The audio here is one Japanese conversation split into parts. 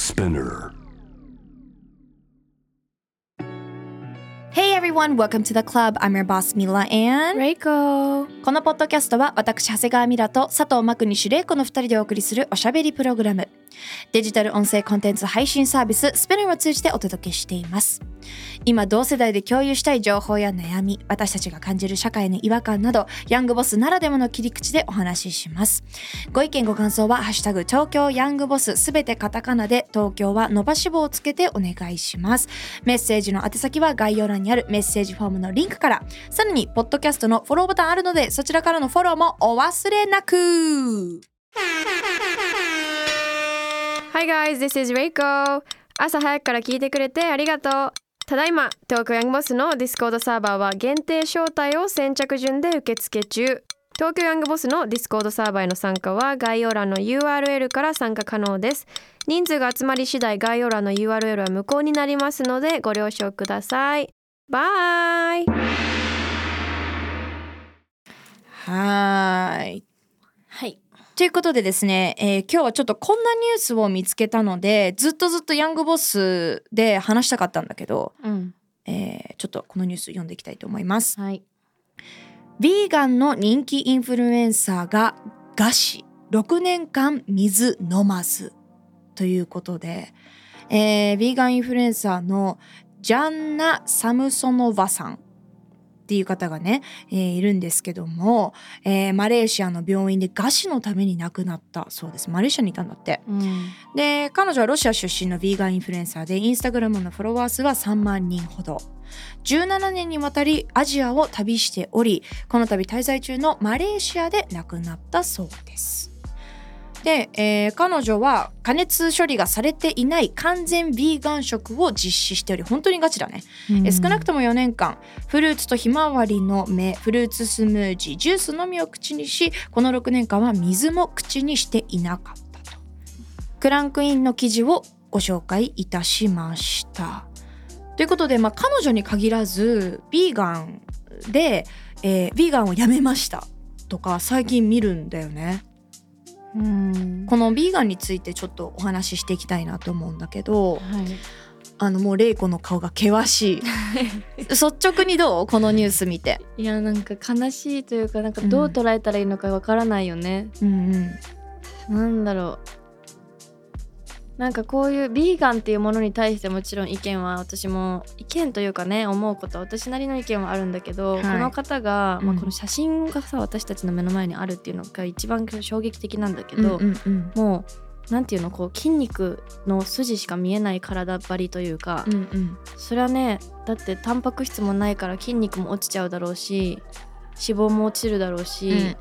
Spinner. Hey everyone, welcome to the club. I'm your boss Mila and Reiko。 このポッドキャストは私長谷川ミラと佐藤真国主玲子の2人でお送りするおしゃべりプログラム。デジタル音声コンテンツ配信サービススペナーを通じてお届けしています。今同世代で共有したい情報や悩み、私たちが感じる社会の違和感など、ヤングボスならではの切り口でお話しします。ご意見ご感想はハッシュタグ東京ヤングボス、すべてカタカナで東京は伸ばし棒をつけてお願いします。メッセージの宛先は概要欄にあるメッセージフォームのリンクから、さらにポッドキャストのフォローボタンあるので、そちらからのフォローもお忘れなく。 Hi guys, this is Reiko。朝早くから聞いてくれてありがとう。ただいま、東京ヤングボスのディスコードサーバーは限定招待を先着順で受付中。東京ヤングボスのディスコードサーバーへの参加は概要欄の URL から参加可能です。人数が集まり次第概要欄の URL は無効になりますのでご了承ください。バイ。 はい。ということでですね、今日はちょっとこんなニュースを見つけたので、ずっとヤングボスで話したかったんだけど、ちょっとこのニュース読んでいきたいと思います。 はい。 ヴィーガンの人気インフルエンサーが餓死、6年間水飲まずということで、ヴィーガンインフルエンサーのジャンナ・サムソノヴァさんっていう方がね、いるんですけども、マレーシアの病院で餓死のために亡くなったそうです。マレーシアにいたんだって、で彼女はロシア出身のヴィーガンインフルエンサーで、インスタグラムのフォロワー数は3万人ほど。17年にわたりアジアを旅しており、この度滞在中のマレーシアで亡くなったそうです。で、彼女は加熱処理がされていない完全ヴィーガン食を実施しており、本当にガチだね、少なくとも4年間フルーツとひまわりの芽、フルーツスムージー、ジュースのみを口にし、この6年間は水も口にしていなかったと。クランクインの記事をご紹介いたしました。ということで、彼女に限らずヴィーガンで、ヴィーガンをやめましたとか最近見るんだよね。このヴィーガンについてちょっとお話ししていきたいなと思うんだけど、もうレイコの顔が険しい率直にどう？このニュース見て。 いや、なんか悲しいというか、なんかどう捉えたらいいのかわからないよね。なんだろう、なんかこういうビーガンっていうものに対してもちろん意見は、私も意見というかね、思うことは私なりの意見はあるんだけど、この方が、この写真がさ、私たちの目の前にあるっていうのが一番衝撃的なんだけど、もうなんていうの、こう筋肉の筋しか見えない体張りというか、それはね、だってタンパク質もないから筋肉も落ちちゃうだろうし、脂肪も落ちるだろうし、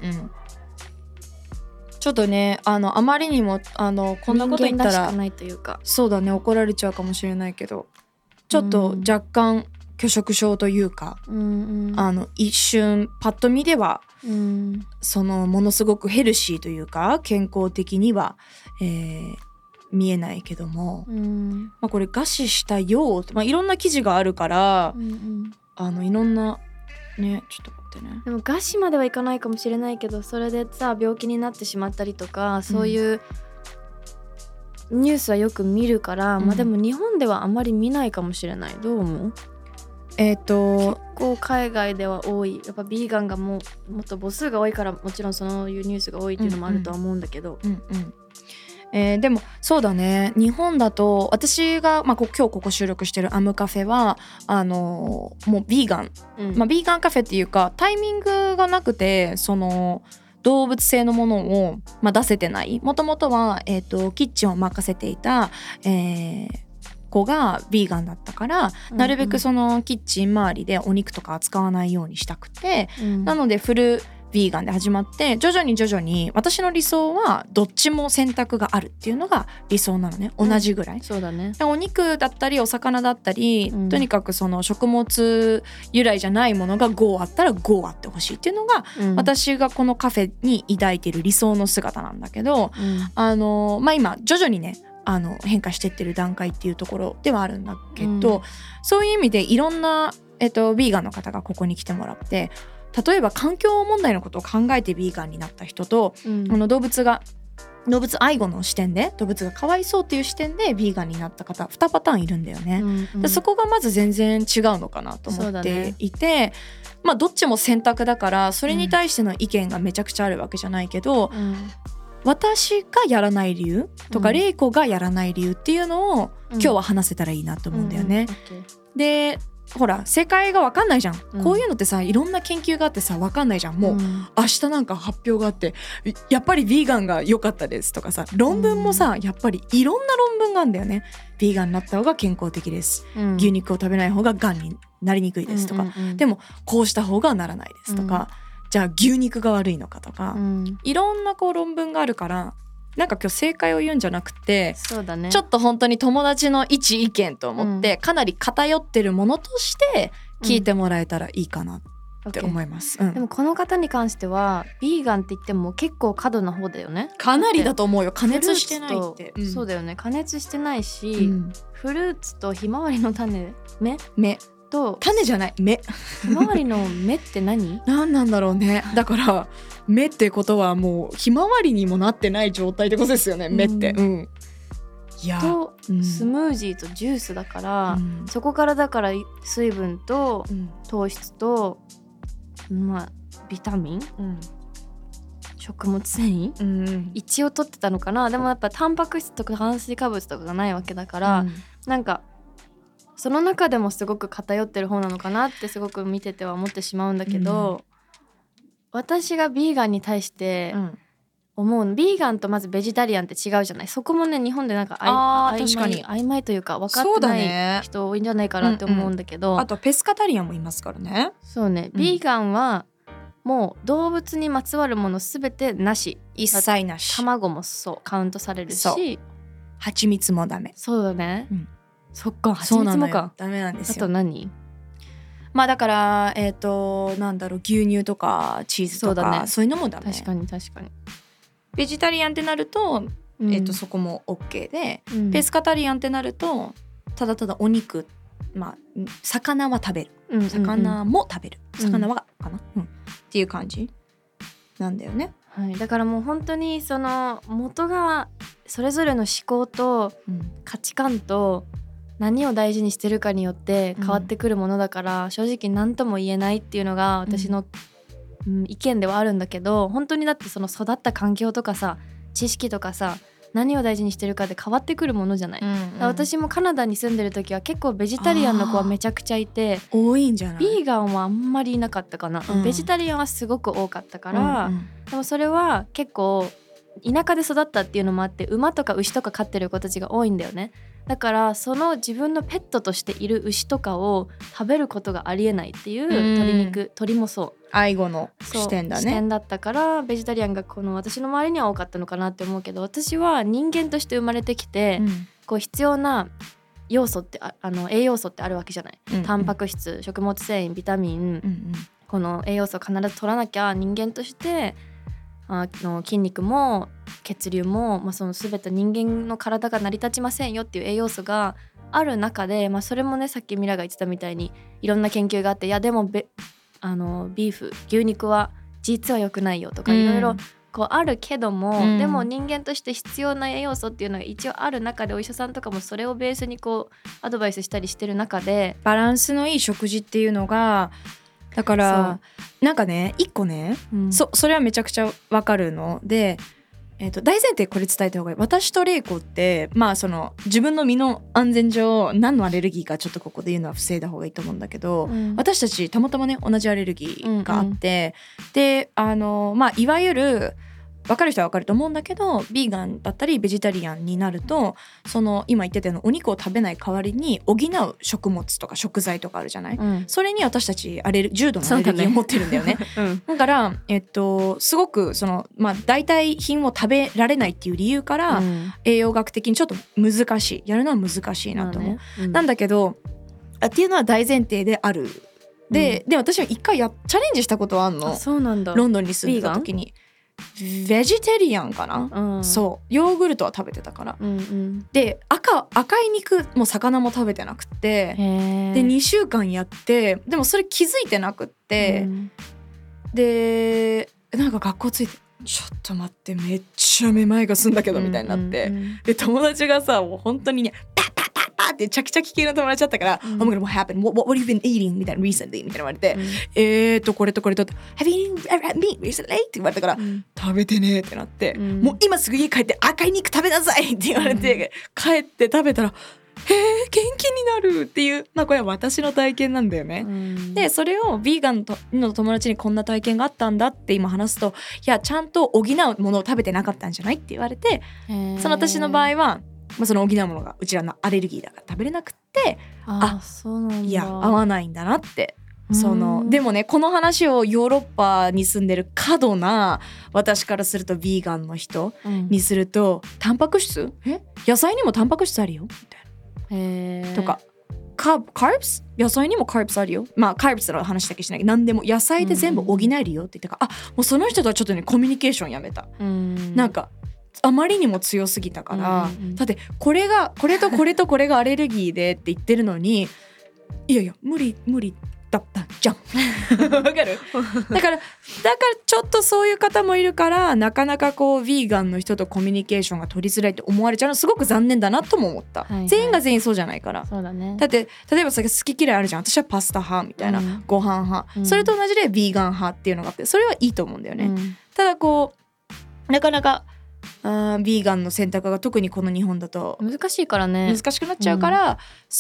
ちょっとね、あまりにもこんなこと言ったら人間らしくないというか、 そうだね、怒られちゃうかもしれないけど、ちょっと若干拒食症というか、一瞬パッと見では、そのものすごくヘルシーというか健康的には、見えないけども、これ餓死したよう、いろんな記事があるから、いろんなね、ちょっと待ってね。 でも餓死まではいかないかもしれないけど、それでさ病気になってしまったりとか、そういうニュースはよく見るから、でも日本ではあまり見ないかもしれない。どう思う？結構海外では多い。やっぱビーガンがもっと母数が多いから、もちろんそういうニュースが多いっていうのもあるとは思うんだけど、 でもそうだね、日本だと私が、今日ここ収録してるアムカフェはもうビーガン、ビーガンカフェっていうか、タイミングがなくて、その動物性のものを、出せてない。もともとは、キッチンを任せていた、子がビーガンだったから、なるべくそのキッチン周りでお肉とか扱わないようにしたくて、なのでフルビーガンで始まって、徐々に私の理想はどっちも選択があるっていうのが理想なのね。同じぐらい、 そうだね。 お肉だったりお魚だったり、とにかくその食物由来じゃないものが5あったら5あってほしいっていうのが、私がこのカフェに抱いている理想の姿なんだけど、今徐々にね、変化してってる段階っていうところではあるんだけど、そういう意味でいろんな、ビーガンの方がここに来てもらって、例えば環境問題のことを考えてビーガンになった人と、動物が動物愛護の視点で動物がかわいそうっていう視点でビーガンになった方2パターンいるんだよね、でそこがまず全然違うのかなと思っていて、まあどっちも選択だからそれに対しての意見がめちゃくちゃあるわけじゃないけど、私がやらない理由とか、レイコがやらない理由っていうのを今日は話せたらいいなと思うんだよね、でほら正解が分かんないじゃん、こういうのってさいろんな研究があってさ分かんないじゃん。もう、明日なんか発表があってやっぱりビーガンが良かったですとかさ、論文もさ、やっぱりいろんな論文があるんだよね。ビーガンになった方が健康的です、牛肉を食べない方ががんになりにくいですとか、でもこうした方がならないですとか、じゃあ牛肉が悪いのかとか、いろんなこう論文があるから、なんか今日正解を言うんじゃなくて、 そうだね、 ちょっと本当に友達の一意見と思って、かなり偏ってるものとして聞いてもらえたらいいかなって思います、 でもこの方に関してはビーガンって言っても結構過度な方だよね。 かなりだと思うよ。加熱してないって、 そうだよね、加熱してないし、フルーツとひまわりの種芽と種じゃない芽ひまわりの芽って何何なんだろうね。だから芽ってことはもうひまわりにもなってない状態ってことですよね、芽って、いやと、スムージーとジュースだから、そこからだから水分と糖質と、まあビタミン、食物繊維、一応取ってたのかな。でもやっぱタンパク質とか炭水化物とかがないわけだから、なんかその中でもすごく偏ってる方なのかなってすごく見てては思ってしまうんだけど、私がビーガンに対して思うの、ビーガンとまずベジタリアンって違うじゃない。そこもね日本でなんか曖昧というか分かってない人多いんじゃないかなって思うんだけど、 あとペスカタリアンもいますからね。 そうね、ビーガンはもう動物にまつわるものすべてなし、 一切なし。 卵もそうカウントされるし、 蜂蜜もダメ。 そうだね、そっか、蜂蜜もかダメなんですよ。 あと何？ まあだからなんだろう、牛乳とかチーズとか そういうのもダメ。 確かにベジタリアンってなると、そこも OK で、ペスカタリアンってなるとただただお肉、まあ魚は食べる、魚も食べる、魚はかな、っていう感じなんだよね。 はい、だからもう本当にその元がそれぞれの思考と価値観と何を大事にしてるかによって変わってくるものだから、正直何とも言えないっていうのが私の、意見ではあるんだけど、本当にだってその育った環境とかさ、知識とかさ、何を大事にしてるかで変わってくるものじゃない、私もカナダに住んでる時は結構ベジタリアンの子はめちゃくちゃいて、 多いんじゃない？ ビーガンはあんまりいなかったかな、ベジタリアンはすごく多かったから、でもそれは結構田舎で育ったっていうのもあって、馬とか牛とか飼ってる子たちが多いんだよね。だからその自分のペットとしている牛とかを食べることがありえないっていう、鳥もそう愛護の視点だね。 視点だったからベジタリアンがこの私の周りには多かったのかなって思うけど、私は人間として生まれてきて、こう必要な要素って栄養素ってあるわけじゃない、タンパク質、食物繊維、ビタミン、この栄養素を必ず取らなきゃ人間として筋肉も血流も、その全て人間の体が成り立ちませんよっていう栄養素がある中で、それもねさっきミラが言ってたみたいにいろんな研究があって、いやでもビーフ牛肉は実は良くないよとかいろいろこうあるけども、でも人間として必要な栄養素っていうのが一応ある中で、お医者さんとかもそれをベースにこうアドバイスしたりしてる中で、 バランスのいい食事っていうのがだからなんかね一個ね、それはめちゃくちゃわかるので、大前提これ伝えた方がいい。私とレイコってその自分の身の安全上何のアレルギーかちょっとここで言うのは防いだ方がいいと思うんだけど、私たちたまたまね同じアレルギーがあって、でいわゆる分かる人は分かると思うんだけど、ビーガンだったりベジタリアンになると、その今言ってたようなお肉を食べない代わりに補う食物とか食材とかあるじゃない、それに私たち重度のアレルギーを持ってるんだよね。だからすごくその代替品を食べられないっていう理由から、栄養学的にちょっと難しい、やるのは難しいなと思う、なんだけどっていうのは大前提である。で私は一回チャレンジしたことはあるの。 そうなんだ。 ロンドンに住んでた時にベジタリアンかな、そうヨーグルトは食べてたから、で赤い肉も魚も食べてなくて、で2週間やって、でもそれ気づいてなくって、でなんか学校ついてちょっと待ってめっちゃめまいがすんだけどみたいになって、で友達がさもう本当にねパッパッパッパッってチャキチャキ系の友達だったから、Oh my god, what happened? What have you been eating? みたいな recently みたいな言われて、これとこれと Have you eaten meat recently? って言われたから、食べてねってなって、もう今すぐ家帰って赤い肉食べなさいって言われて、帰って食べたら元気になるっていう、これは私の体験なんだよね、でそれをビーガンの友達にこんな体験があったんだって今話すと、いやちゃんと補うものを食べてなかったんじゃないって言われて、その私の場合は、その補うものがうちらのアレルギーだから食べれなくて、 そうなんだ、 いや合わないんだなって。でもねこの話をヨーロッパに住んでる過度な私からするとビーガンの人にすると、タンパク質野菜にもタンパク質あるよみたいなとか、カーブス野菜にもカーブスあるよ、カーブスの話だけしないけど何でも野菜で全部補えるよって言ったから、もうその人とはちょっとねコミュニケーションやめた。なんかあまりにも強すぎたから、だってこれとこれとこれがアレルギーでって言ってるのに、いやいや無理だったじゃんわかるだからちょっとそういう方もいるから、なかなかこうヴィーガンの人とコミュニケーションが取りづらいって思われちゃうのすごく残念だなとも思った、全員が全員そうじゃないから。 そうだね。 だって例えばさ好き嫌いあるじゃん。私はパスタ派みたいな、ご飯派、それと同じでヴィーガン派っていうのがあって、それはいいと思うんだよね、ただこうなかなかヴィーガンの選択が特にこの日本だと難しいからね、 難しくなっちゃうから、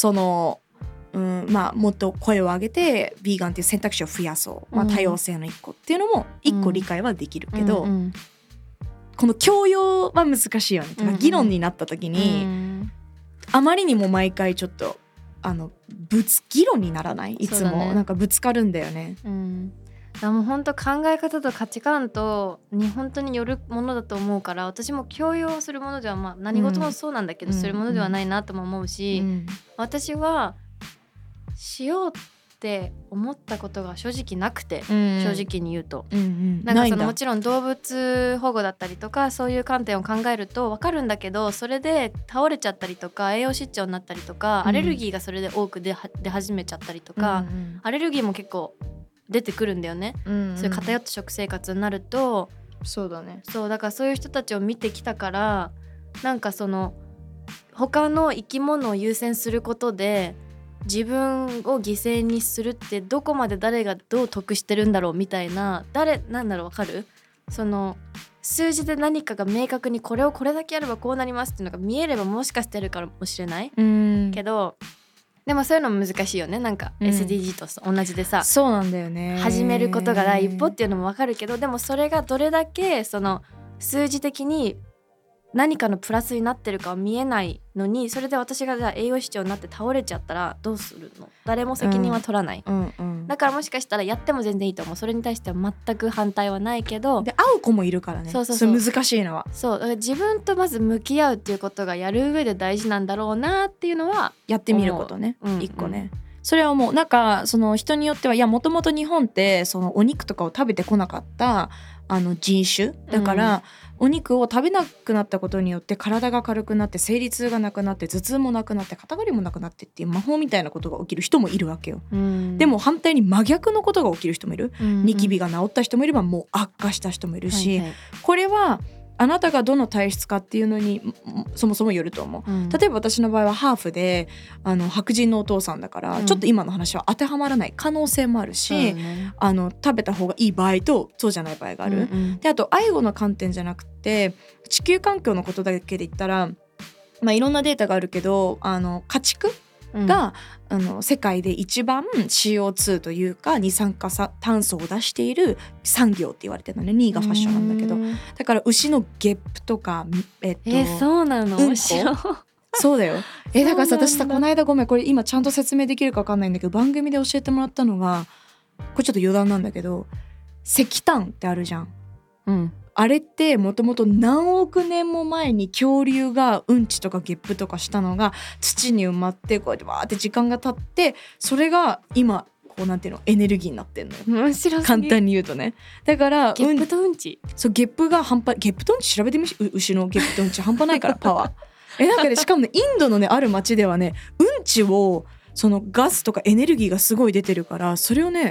もっと声を上げてヴィーガンっていう選択肢を増やそう、多様性の一個っていうのも一個理解はできるけど、この教養は難しいよね、議論になった時に、あまりにも毎回ちょっと議論にならない、いつもなんかぶつかるんだよね。 もう本当考え方と価値観とに本当によるものだと思うから、私も強要するものでは、何事もそうなんだけど、するものではないなとも思うし、私はしようって思ったことが正直なくて、正直に言うと、なんかもちろん動物保護だったりとかそういう観点を考えると分かるんだけど、それで倒れちゃったりとか栄養失調になったりとか、アレルギーがそれで多く出始めちゃったりとか、アレルギーも結構出てくるんだよね、そういう偏った食生活になると。 そうだね。 そうだからそういう人たちを見てきたから、なんか他の生き物を優先することで自分を犠牲にするってどこまで誰がどう得してるんだろうみたいな、なんだろう、わかる？数字で何かが明確にこれをこれだけやればこうなりますっていうのが見えればもしかしてるかもしれない、けどでもそういうのも難しいよね。なんか SDG と同じでさ、 そうなんだよね。 始めることが第一歩っていうのもわかるけど、でもそれがどれだけ数字的に何かのプラスになってるかは見えないのに、それで私がじゃあ栄養失調になって倒れちゃったらどうするの？誰も責任は取らない、だからもしかしたらやっても全然いいと思う。それに対しては全く反対はないけど、 で会う子もいるからね。そう難しいのはそうだから自分とまず向き合うっていうことがやる上で大事なんだろうなっていうのはやってみることね、一個ね。それはもうなんか人によっては、いやもともと日本ってお肉とかを食べてこなかった人種だから、お肉を食べなくなったことによって体が軽くなって生理痛がなくなって頭痛もなくなって肩こりもなくなってっていう魔法みたいなことが起きる人もいるわけよ、でも反対に真逆のことが起きる人もいる、ニキビが治った人もいればもう悪化した人もいるし、これはあなたがどの体質かっていうのにそもそもよると思う、例えば私の場合はハーフで白人のお父さんだから、ちょっと今の話は当てはまらない可能性もあるし、食べた方がいい場合とそうじゃない場合がある、であと愛護の観点じゃなくて地球環境のことだけで言ったら、いろんなデータがあるけど家畜が、世界で一番 CO2 というか二酸化炭素を出している産業って言われてるのね。2位がファッションなんだけど、だから牛のゲップとかそうなの？面白い。 そうだよ。だからさ、私さこの間ごめんこれ今ちゃんと説明できるか分かんないんだけど、番組で教えてもらったのがこれちょっと余談なんだけど、石炭ってあるじゃん、あれってもともと何億年も前に恐竜がうんちとかゲップとかしたのが土に埋まって、こうやってバーって時間が経って、それが今こうなんていうのエネルギーになってんのよ。 面白すぎ。 簡単に言うとね。だからゲップとうんち、 そうゲップがゲップとうんち調べてみし、牛のゲップとうんち半端ないからパワーなんかね、しかもねインドのねある町ではねうんちをガスとかエネルギーがすごい出てるから、それをね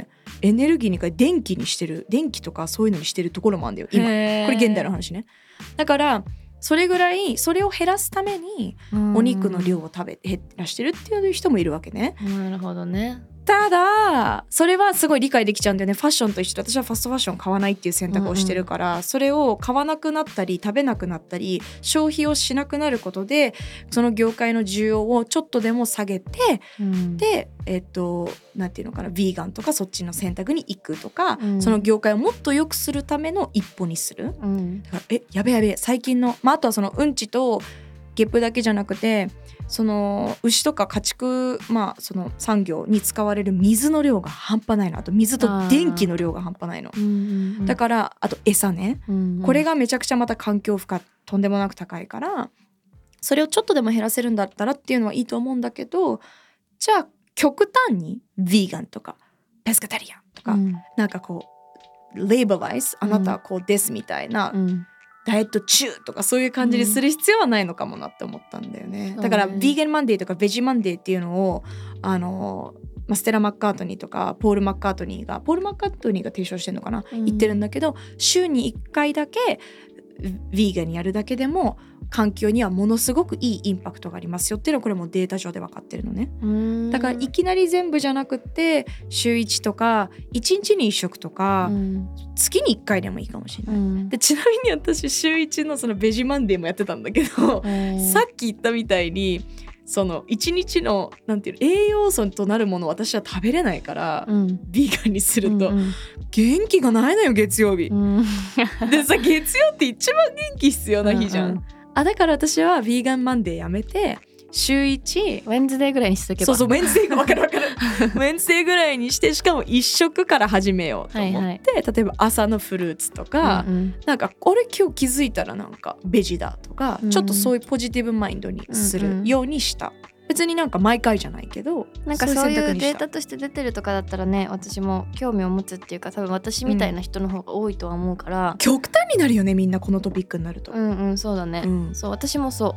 エネルギーに変え電気にしてる、電気とかそういうのにしてるところもあるんだよ今。これ現代の話ね。だからそれぐらいそれを減らすためにお肉の量を減らしてるっていう人もいるわけね。 なるほどね。 ただそれはすごい理解できちゃうんだよね。ファッションと一緒で私はファストファッション買わないっていう選択をしてるから、それを買わなくなったり食べなくなったり消費をしなくなることでその業界の需要をちょっとでも下げて、でなんていうのかな、ヴィーガンとかそっちの選択に行くとか、その業界をもっと良くするための一歩にする。だからやべえ最近の、あとはそのうんちとゲップだけじゃなくてその牛とか家畜、その産業に使われる水の量が半端ないの。あと水と電気の量が半端ないの。だからあと餌ね、これがめちゃくちゃまた環境負荷とんでもなく高いから、それをちょっとでも減らせるんだったらっていうのはいいと思うんだけど、じゃあ極端にヴィーガンとかペスカタリアンとか、なんかこうレーベライズ、あなたはこうですみたいな、ダイエット中とかそういう感じにする必要はないのかもなって思ったんだよね。だからヴィーガンマンデーとかベジマンデーっていうのをステラ・マッカートニーとかポール・マッカートニーが提唱してるのかな、言ってるんだけど、週に1回だけヴィーガンにやるだけでも環境にはものすごくいいインパクトがありますよっていうのはこれもデータ上で分かってるのね。だからいきなり全部じゃなくって週1とか1日に1食とか、月に1回でもいいかもしれない、でちなみに私週1のそのベジマンデーもやってたんだけど、さっき言ったみたいにその1日のなんていうの栄養素となるものを私は食べれないから、ビーガンにすると、元気がないのよ月曜日、でさ月曜って一番元気必要な日じゃん、だから私はビーガンマンデーやめて週1 ウェンズデーぐらいにしとけば、 そうウェンズデーが分かるウェンズデーぐらいにして、しかも1食から始めようと思って、例えば朝のフルーツとか、なんか俺今日気づいたらなんかベジだとか、ちょっとそういうポジティブマインドにするようにした、別になんか毎回じゃないけど、 なんかそういうデータとして出てるとかだったらね、私も興味を持つっていうか、多分私みたいな人の方が多いとは思うから、 極端になるよねみんなこのトピックになると。 そうだね、そう私もそう、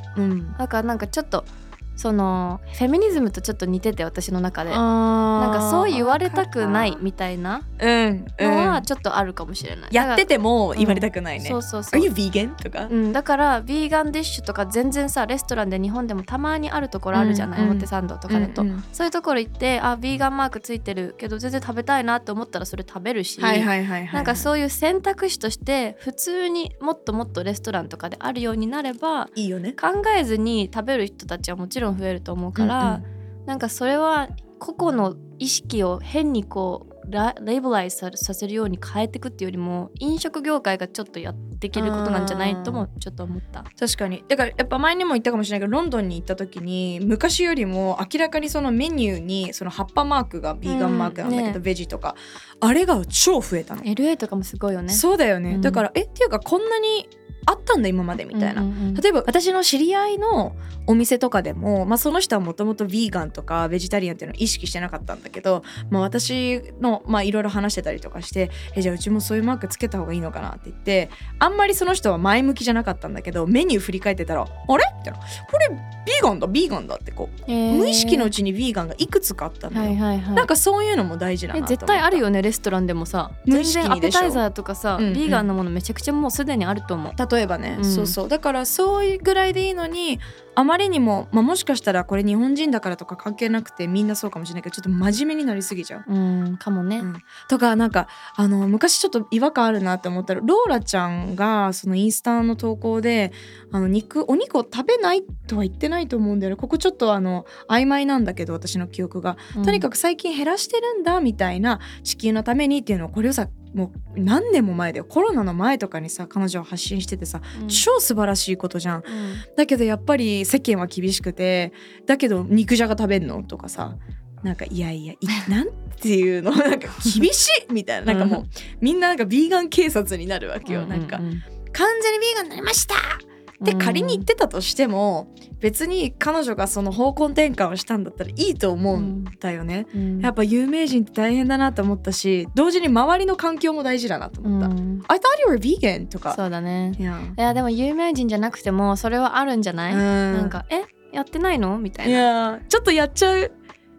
だからなんかちょっとそのフェミニズムとちょっと似てて、私の中でなんかそう言われたくないみたいなのはちょっとあるかもしれない、 やってても言われたくないね、 そう Are you vegan? とか、 だからビーガンディッシュとか全然さ、レストランで日本でもたまにあるところあるじゃない、表参道とかだと、そういうところ行って、ビーガンマークついてるけど全然食べたいなって思ったらそれ食べるし、なんかそういう選択肢として普通にもっともっとレストランとかであるようになればいいよね。 考えずに食べる人たちはもちろん増えると思うから、なんかそれは個々の意識を変にこうレーベライズさせるように変えていくっていうよりも、飲食業界がちょっとやっていけることなんじゃないともちょっと思った。 確かに。だからやっぱ前にも言ったかもしれないけど、ロンドンに行った時に昔よりも明らかにそのメニューにその葉っぱマークがビーガンマークなんだけど、ベジとかあれが超増えたの。 LA とかもすごいよね。 そうだよね、だからっていうかこんなにあったんだ今までみたいな、例えば私の知り合いのお店とかでも、その人はもともとビーガンとかベジタリアンっていうのを意識してなかったんだけど、私のいろいろ話してたりとかして、じゃあうちもそういうマークつけた方がいいのかなって言って、あんまりその人は前向きじゃなかったんだけど、メニュー振り返ってたらあれってこれビーガンだってこう、無意識のうちにビーガンがいくつかあったのよ、なんかそういうのも大事だなと思った。 絶対あるよねレストランでもさ、全然アペタイザーとかさ、ビーガンのものめちゃくちゃもうすでにあると思う。 例えばね、そうだからそういうぐらいでいいのに、あまりにも、もしかしたらこれ日本人だからとか関係なくてみんなそうかもしれないけど、ちょっと真面目になりすぎちゃう、 かもね、 とかなんか昔ちょっと違和感あるなって思ったら、ローラちゃんがそのインスタの投稿でお肉を食べないとは言ってないと思うんだよね。ここちょっと曖昧なんだけど私の記憶が、とにかく最近減らしてるんだみたいな、地球のためにっていうのを、これをさもう何年も前だよ、コロナの前とかにさ彼女は発信しててさ、超素晴らしいことじゃん、だけどやっぱり世間は厳しくて、だけど肉じゃが食べんのとかさ、なんかいやなんていうのなんか厳しいみたいな、なんかもうみんななんかビーガン警察になるわけよ、なんか完全にビーガンになりましたって仮に言ってたとしても、別に彼女がその方向転換をしたんだったらいいと思うんだよね、やっぱ有名人って大変だなと思ったし、同時に周りの環境も大事だなと思った、I thought you were vegan とか。 そうだね、いやでも有名人じゃなくてもそれはあるんじゃない、なんかやってないのみたいな、 ちょっとやっちゃう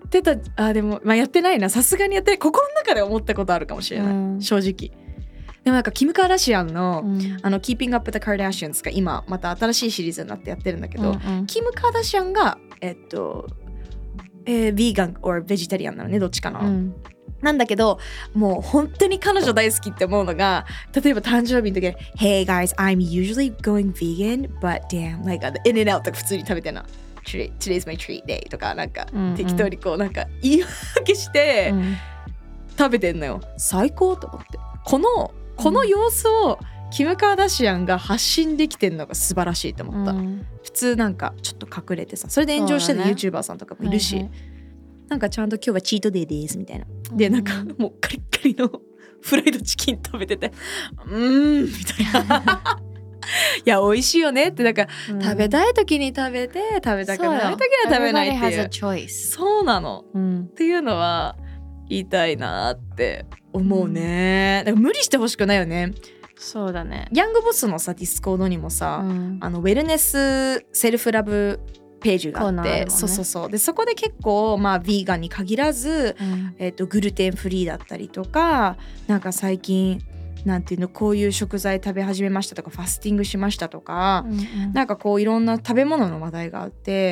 ってた。でも、やってないな。さすがにやってない。心の中で思ったことあるかもしれない、正直。でもなんかキム・カーダシアンの、Keeping Up with the Kardashians が今また新しいシリーズになってやってるんだけど、キム・カーダシアンがヴィーガン or ベジタリアンなのね、どっちかの、なんだけど、もう本当に彼女大好きって思うのが、例えば誕生日の時に Hey guys, I'm usually going vegan, but damn, like In-N-Out とか普通に食べてるの。Today's my treat day とかなんか、適当にこうなんか言い訳して、食べてんのよ。最高と思って。この様子をキム・カーダシアンが発信できてるのが素晴らしいと思った、普通なんかちょっと隠れてさ、それで炎上してる YouTuber さんとかもいるし、なんかちゃんと今日はチートデイですみたいな、でなんかもうカリッカリのフライドチキン食べててみたいないや美味しいよねってなんか、食べたい時に食べて食べたくない時には食べないっていう、そうなの、っていうのは言いたいなって思うね、だから無理してほしくないよね。 そうだね。 ヤングボスのさディスコードにもさ、ウェルネスセルフラブページがあって、ね、そうでそこで結構まあヴィーガンに限らず、グルテンフリーだったりとか、なんか最近なんていうの、こういう食材食べ始めましたとかファスティングしましたとか、なんかこういろんな食べ物の話題があって、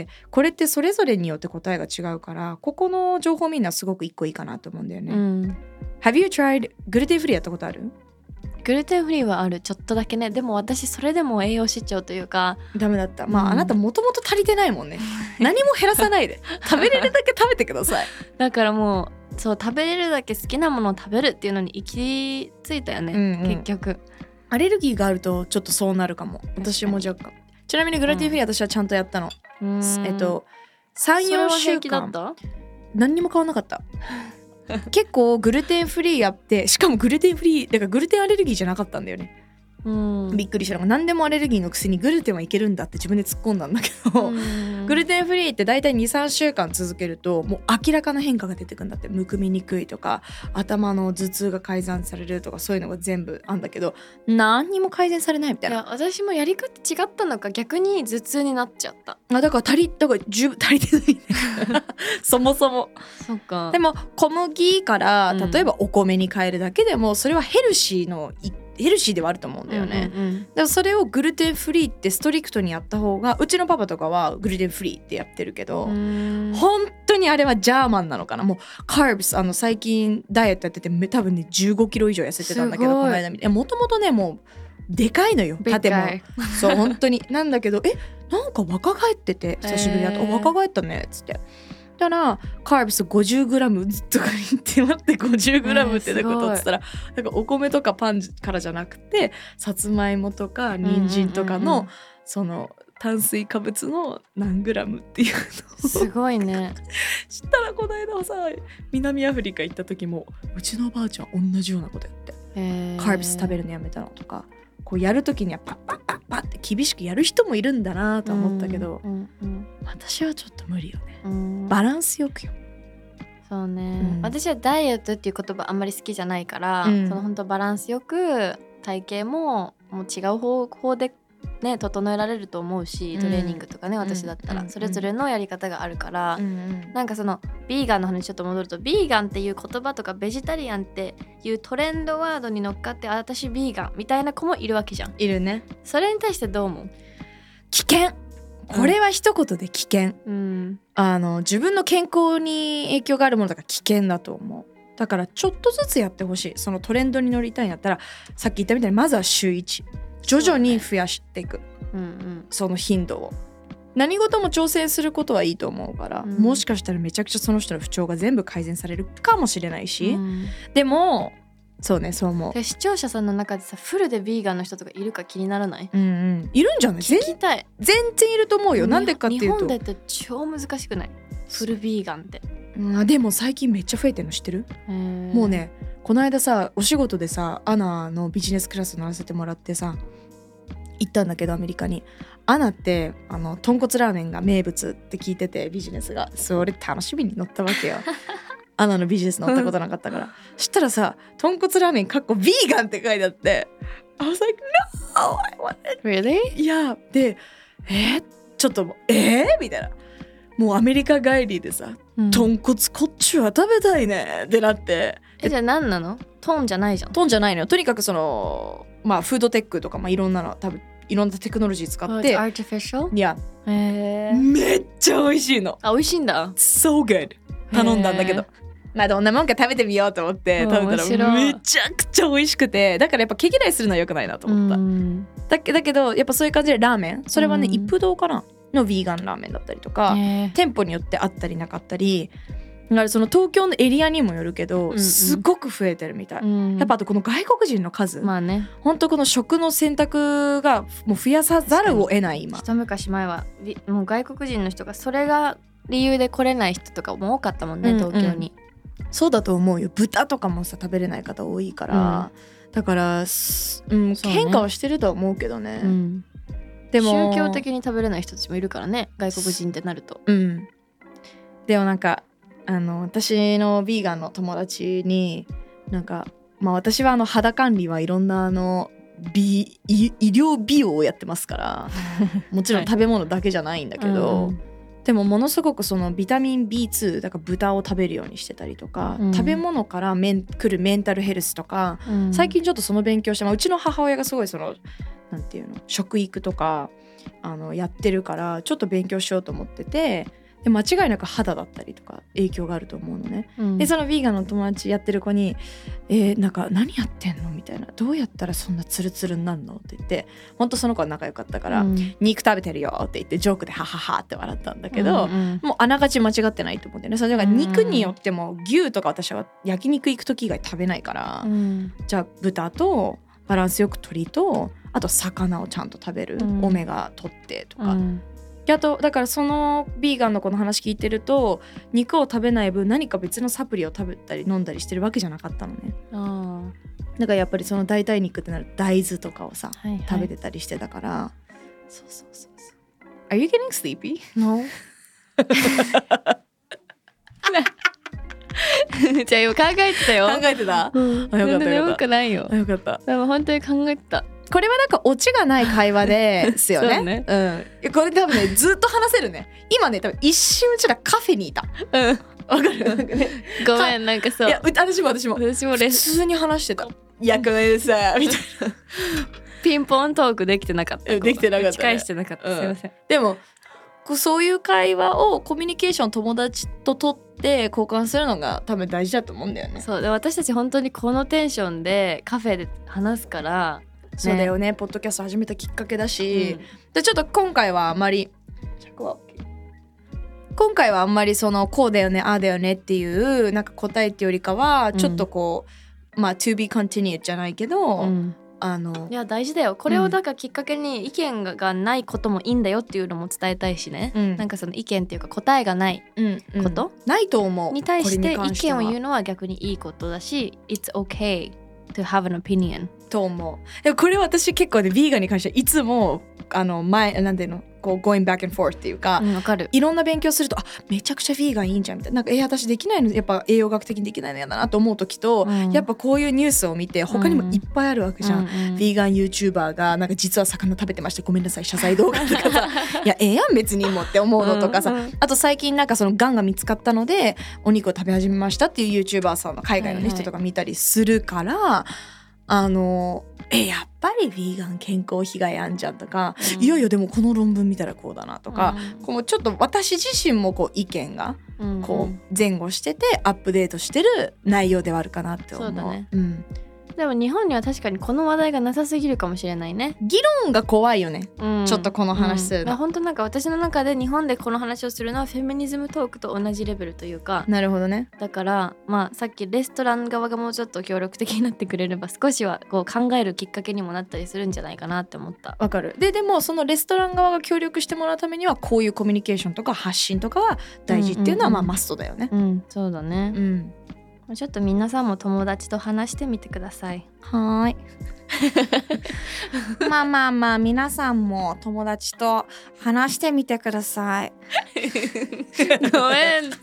これってそれぞれによって答えが違うから、ここの情報みんなすごく一個いいかなと思うんだよね、Have you tried グルテンフリーやったことある？ グルテンフリーはある、ちょっとだけね。でも私それでも栄養失調というかダメだった。あなたもともと足りてないもんね何も減らさないで食べれるだけ食べてくださいだからもうそう、食べれるだけ好きなものを食べるっていうのに行き着いたよね、結局。 アレルギーがあるとちょっとそうなるかも。私も若干。ちなみにグルテンフリー私はちゃんとやったの、3、4週間何にも変わんなかった結構グルテンフリーやって、しかもグルテンフリーだからグルテンアレルギーじゃなかったんだよね。びっくりしたのが、何でもアレルギーのくせにグルテンはいけるんだって自分で突っ込んだんだけど、グルテンフリーってだいたい 2,3 週間続けるともう明らかな変化が出てくるんだって。むくみにくいとか頭の頭痛が改善されるとか、そういうのが全部あんだけど何にも改善されないみたいな。 いや私もやり方違ったのか、逆に頭痛になっちゃった。 だから足りてないねそもそも。 そっか。 でも小麦から例えばお米に変えるだけでもそれはヘルシーではあると思うんだよね、でもそれをグルテンフリーってストリクトにやった方が、うちのパパとかはグルテンフリーってやってるけど、本当にあれはジャーマンなのかな。もうカーブス最近ダイエットやってて多分ね15キロ以上痩せてたんだけど、この間見てもともとねもうでかいのよ、縦もそう本当になんだけどなんか若返ってて久しぶりだと、若返ったねっつって。だからカーブス 50g とか言って待って 50g ってどういうことって言ったら、なんかお米とかパンからじゃなくてさつまいもとか人参とかのその炭水化物の何グラムっていうのすごいね知ったらこの間さ南アフリカ行った時もうちのおばあちゃん同じようなことやって、カーブス食べるのやめたのとか、こうやる時にはパッパッパッパッって厳しくやる人もいるんだなと思ったけど、私はちょっと無理よね、バランスよくよ。 そうね、私はダイエットっていう言葉あんまり好きじゃないから、その本当バランスよく体型もう違う方法でね整えられると思うし、トレーニングとかね、私だったらそれぞれのやり方があるから、なんかそのビーガンの話ちょっと戻ると、ビーガンっていう言葉とかベジタリアンっていうトレンドワードに乗っかって、私ビーガンみたいな子もいるわけじゃん。 いるね。 それに対してどう思う？ 危険。これは一言で危険、自分の健康に影響があるものだから危険だと思う。だからちょっとずつやってほしい。そのトレンドに乗りたいんだったら、さっき言ったみたいにまずは週1徐々に増やしていく、その頻度を。何事も挑戦することはいいと思うから、もしかしたらめちゃくちゃその人の不調が全部改善されるかもしれないし、でもそうね、そう思う。 視聴者さんの中でさ、フルでビーガンの人とかいるか気にならない？ いるんじゃない？ 聞きたい。 全然いると思うよ。なんでかっていうと、 日本だって超難しくない？フルビーガンって。 でも最近めっちゃ増えてるの知ってる？もうね、この間さお仕事でさアナのビジネスクラス乗らせてもらってさ行ったんだけど、アメリカに。アナって豚骨ラーメンが名物って聞いてて、ビジネスがそれ楽しみに乗ったわけよアナのビジネス乗ったことなかったからそしたらさ、豚骨ラーメンかっこビーガンって書いてあって、 I was like no I want it Really? いやでちょっとみたいな、 もうアメリカ帰りでさ、豚骨こっちは食べたいねってなって。 じゃあ何なの？トンじゃないじゃん。 トンじゃないのよ。とにかくそのまあフードテックとか、まあ、いろんなの多分いろんなテクノロジー使って、 アーティフィシャル？ いや、めっちゃ美味しいの。 あ、美味しいんだ。 So good。 頼んだんだけど、まあどんなもんか食べてみようと思って食べたらめちゃくちゃ美味しくて、だからやっぱ毛嫌いするのは良くないなと思った。だけどやっぱそういう感じでラーメン、それはね、一風堂かなのヴィーガンラーメンだったりとか、店舗によってあったりなかったり、だからその東京のエリアにもよるけど、すごく増えてるみたい、やっぱあとこの外国人の数、 まあね、 本当この食の選択がもう増やさざるを得ない今。 一昔前はもう外国人の人がそれが理由で来れない人とかも多かったもんね、東京に。 そうだと思うよ。豚とかもさ食べれない方多いから、だから、変化はしてるとは思うけどね、でも宗教的に食べれない人たちもいるからね、外国人ってなると。 でもなんか私のヴィーガンの友達になんか、まあ、私は肌管理はいろんな医療美容をやってますからもちろん食べ物だけじゃないんだけど、でもものすごくそのビタミン B2 だから豚を食べるようにしてたりとか、食べ物から来るメンタルヘルスとか、最近ちょっとその勉強して、うちの母親がすごいそのなんていうの、食育とかやってるからちょっと勉強しようと思ってて、で間違いなく肌だったりとか影響があると思うのね、でそのヴィーガンの友達やってる子になんか何やってんのみたいな、どうやったらそんなツルツルになるのって言って、本当その子は仲良かったから、肉食べてるよって言ってジョークでハハハって笑ったんだけど、もうあながち間違ってないと思うんだよね。それが肉によっても牛とか私は焼肉行く時以外食べないから、じゃあ豚とバランスよく鶏とあと魚をちゃんと食べる、オメガ取ってとか、あとだからそのビーガンの子の話聞いてると、肉を食べない分何か別のサプリを食べたり飲んだりしてるわけじゃなかったのね。だからやっぱりその代替肉ってなる大豆とかをさ、食べてたりしてたから。そうそうそうそう。Are you getting sleepy? No じゃあ今考えてたよ。 考えてた？ 全然眠くないよ。 よかった。 でも本当に考えてた。 これはなんかオチがない会話ですよね。 ね、 これ多分ねずっと話せるね。今ね多分一瞬うちらカフェにいた。わかる？なんかね、 ごめん、なんかそう。いや私も普通に話してた。いやごめんなさいみたいな。 ピンポントークできてなかった。 できてなかった、ね。 打ち返してなかった。すいません。 でもそういう会話をコミュニケーション友達と取って交換するのが多分大事だと思うんだよね。 そうで、私たち本当にこのテンションでカフェで話すから。 そうだよね、ポッドキャスト始めたきっかけだし、でちょっと今回はあんまりそのこうだよねああだよねっていうなんか答えっていうよりかはちょっとこう、まあ to be continued じゃないけど、 いや大事だよ。これをだからきっかけに意見がないこともいいんだよっていうのも伝えたいしね、なんかその意見っていうか答えがないこと、 ないと思うに対して意見を言うのは逆にいいことだし It's okay to have an opinion と思う。でもこれ私結構ねビーガンに関してはいつもなんていうのこう going back and forth っていうか、 わかる。 いろんな勉強するとめちゃくちゃビーガンいいんじゃんみたいな、なんか私できないのやっぱ栄養学的にできないのやだなと思う時と、やっぱこういうニュースを見て他にもいっぱいあるわけじゃん、ビーガン YouTuber がなんか実は魚食べてましたごめんなさい謝罪動画とかさいややん別にもって思うのとかさ、あと最近なんかそのがんが見つかったのでお肉を食べ始めましたっていう YouTuber さんの海外の、人とか見たりするから、やっぱりヴィーガン健康被害あんじゃんとか、いやいやでもこの論文見たらこうだなとか、こうちょっと私自身もこう意見がこう前後しててアップデートしてる内容ではあるかなって思う。 そうだね、でも日本には確かにこの話題がなさすぎるかもしれないね。 議論が怖いよね、ちょっとこの話するの、 本当なんか私の中で日本でこの話をするのはフェミニズムトークと同じレベルというか。 なるほどね。 だからまあさっきレストラン側がもうちょっと協力的になってくれれば少しはこう考えるきっかけにもなったりするんじゃないかなって思った。 わかる。でもそのレストラン側が協力してもらうためにはこういうコミュニケーションとか発信とかは大事っていうのはまあマストだよね。 そうだね。ちょっと皆さんも友達と話してみてください。 はい。まあ皆さんも友達と話してみてください。 ごめんって。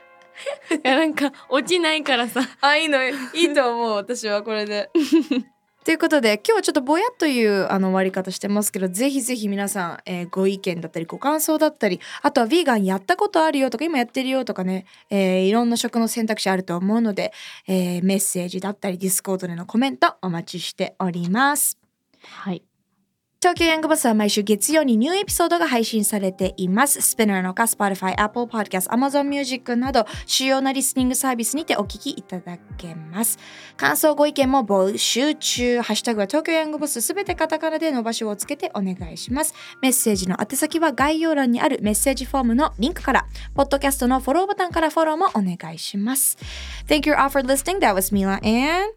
いやなんか落ちないからさ。 いいと思う私はこれで。 ということで今日はちょっとぼやっという終わり方してますけど、ぜひぜひ皆さん、ご意見だったりご感想だったり、あとはヴィーガンやったことあるよとか今やってるよとかね、いろんな食の選択肢あると思うので、メッセージだったりディスコードでのコメントお待ちしております。 はい。 東京ヤングバスは毎週月曜にニューエピソードが配信されています。スピナーのか Spotify、Apple Podcast、Amazon Music など主要なリスニングサービスにてお聞きいただけます。感想ご意見も募集中。ハッシュタグは東京ヤングバスすべてカタカナで伸ばしをつけてお願いします。メッセージの宛先は概要欄にあるメッセージフォームのリンクから、ポッドキャストのフォローボタンからフォローもお願いします。Thank you all for listening. That was Mila and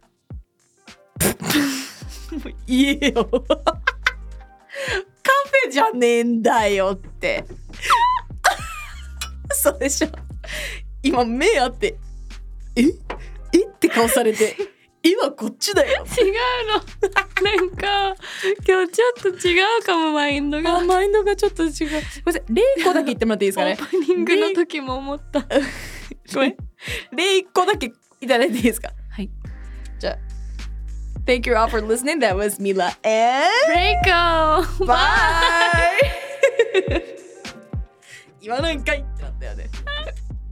言えよカフェじゃねえんだよってそうでしょ。今目あってえって顔されて今こっちだよ。 違うのなんか今日ちょっと違うかも、マインドがちょっと違う。ごめんなさい、例1個だけ言ってもらっていいですかね。 オープニングの時も思ったごめん、例1個だけいただいていいですか。 はい、 じゃあThank you all for listening. That was Mila and Reiko. Bye. 言わないんかいってなったよね。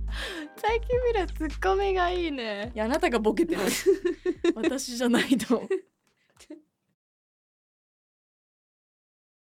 最近見るツッコミがいいね。 いや、あなたがボケてる。私じゃないと。